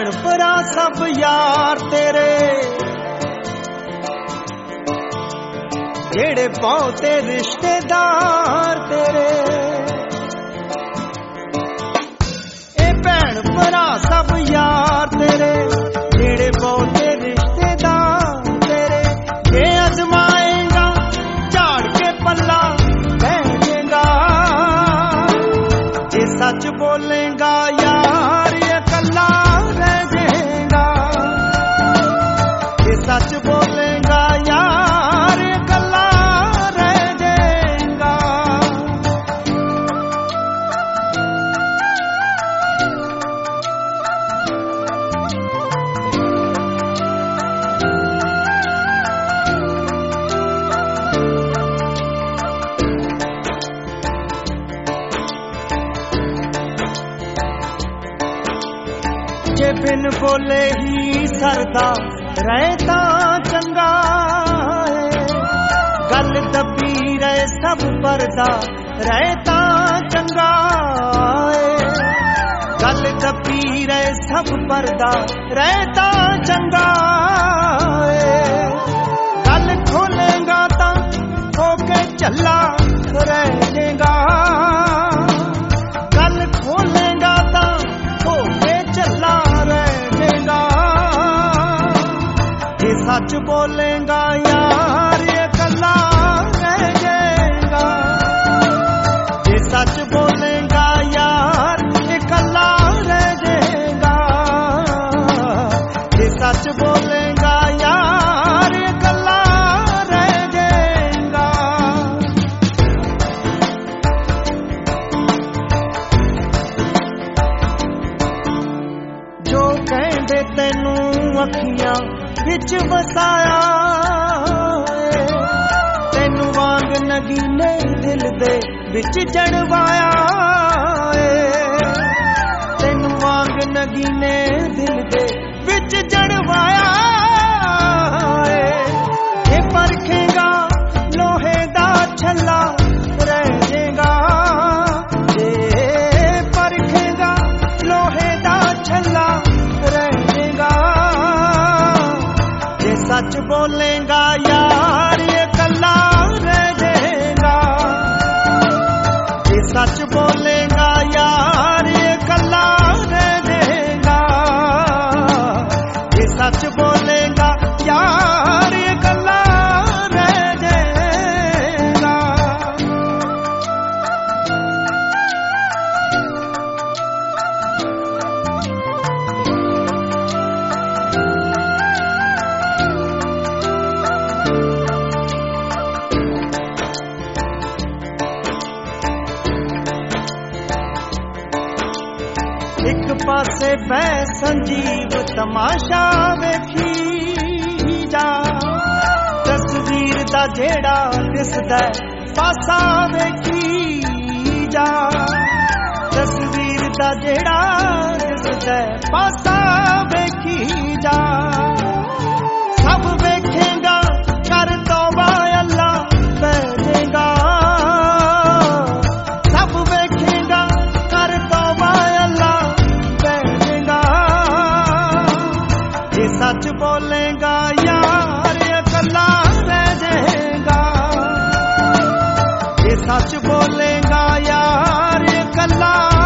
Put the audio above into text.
भैन भरा सब यार तेरे, जेड़े बहुते रिश्तेदार तेरे। ए भैन भरा सब यार तेरे, जेड़े बहुते रिश्तेदार तेरे। जे अजमाएगा झाड़ के पल्ला बैठेगा, जे सच बोलेगा यार ये कल्ला रह जाएगा। जे सच बोलेगा यार ये कल्ला रह जाएगा। जे बिन बोले ही सरदा रहता चंगा है, गल दबी रहे सब परदा रहता चंगा है। गल दबी रहे सब परदा रहता चंगा है। गल खोलेगा ता होके चला रह जाएगा। गल खोलेगा ता होके चला सच बोलेगा यार ये कल्ला रह जाएगा। ये सच बोलेगा यार ये कल्ला रह जाएगा। ये सच बोलेगा यार ये कल्ला रह जाएगा। जो कहंदे तैनू अखियां विच वसाया, तेनू वांग नगीने दिल दे विच जड़वाया। तेनू वांग नगीने दिल दे विच जड़वाया। ये परखेगा लोहे दा छल्ला रह जाएगा। ये परखेगा लोहे दा छल्ला रह जाएगा। सच बोलेगा यार ये कल्ला रह जाएगा। ये सच बोलेगा यार ये कल्ला रह जाएगा। ये सच बोलेगा यार ये कल्ला रह जाएगा। एक पासे बह संजीव तमाशा वेखी जा, तस्वीर दा जेड़ा दिसदा पासा वेखी जा। तस्वीर दा जेड़ा दिसदा पासा वेखी जा। सब वेखेगा कर तौबा अल्लाह बहजेगा। सब वेखेगा कर तौबा अल्लाह बहजेगा। ये सच बोलेगा यार ये कल्ला रह जाएगा। ये सच बोलेगा यार ये कल्ला